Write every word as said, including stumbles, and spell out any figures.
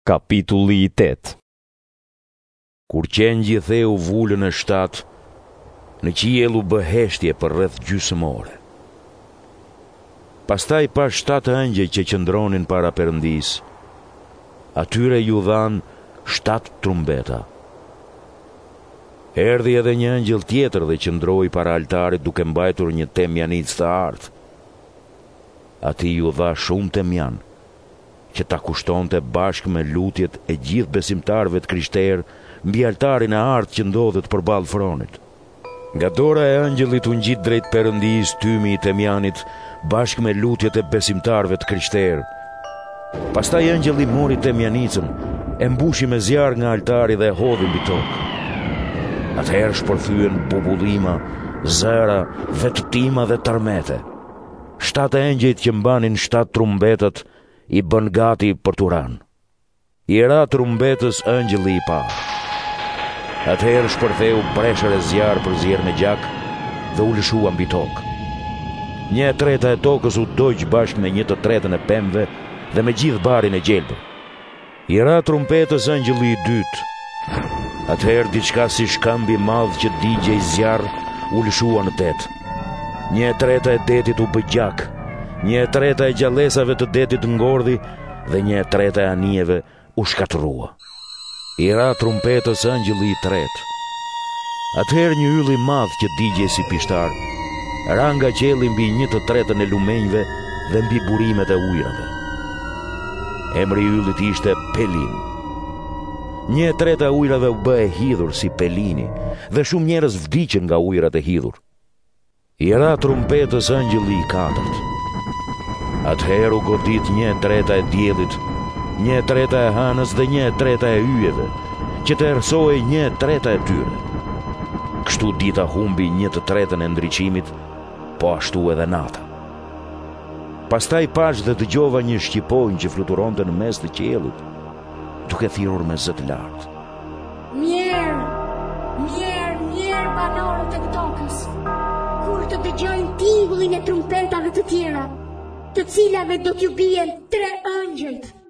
Kapitulli i tetë. Kur qengji theu vullën e shtatë, në qiell u bë heshtje për rreth gjysmore. Pastaj pa shtatë ëngjëj që qëndronin para Perëndis. Atyre ju dhan shtatë trumbeta. Erdhi edhe një ëngjëll tjetër dhe qëndroi para altarit duke mbajtur një temjanicë të artë. Ati ju dha shumë temjan, që ta kushtonte bashkë me lutjet e gjithë besimtarëve të krishterë mbi altarin e artë që ndodhet përballë fronit. Nga dora e ëngjëllit u ngjit drejt Perëndis tymi i temjanit bashkë me lutjet e besimtarëve të krishterë. Pastaj ëngjëlli mori temjanicën, e mbushi me zjarr nga altari dhe e hodhi mbi tokë. Atëherë shpërthyen bubullima, zëra, vetëtima dhe tërmete. Shtatë engjëjt që mbanin shtatë trumbetat i bën gati për t'u ranë. I ra trumbetës ëngjëlli i parë. Atëherë shpërtheu breshër e zjarr për zjerr me gjak dhe u lëshua mbi tokë. Një e treta e tokës u dogj bashkë me një të tretën e pemëve dhe me gjithë barin e gjelbër. I ra trumpetës ëngjëlli i dytë. Atëherë diçka si shkëmb i madh që digjej zjarr u lëshua në det. Një e treta e detit u bë gjak, një e treta e gjallësave të detit ngordhi dhe një e treta e anijeve u shkatërrua. I ra trumpetës ëngjëlli i tretë. Atëherë një yll i madh që digjej si pishtar ra nga qielli mbi një të tretën e lumenjve dhe mbi burimet e ujrave. Emri i yllit ishte Pelin. Një e treta e ujrave u bë e hidhur si pelini dhe shumë njerëz vdiqën nga ujrat e hidhur. I ra trumpetës ëngjëlli i katërt. Atëherë u godit një e treta e diellit, një e treta e hanës dhe një e treta e yjeve, që të erësoj një e treta e tyre. Kështu dita humbi një të tretën e ndriçimit, po ashtu edhe nata. Pastaj pash dhe dëgjova një shqiponjë që fluturonte në mes të qiellit, duke thirrur me zë të lartë. Mirë, mirë, mirë banorët e tokës, kur të dëgjojnë tingullin e trumpetave të tjera, të cilave do t'ju bien tre ëngjëjt.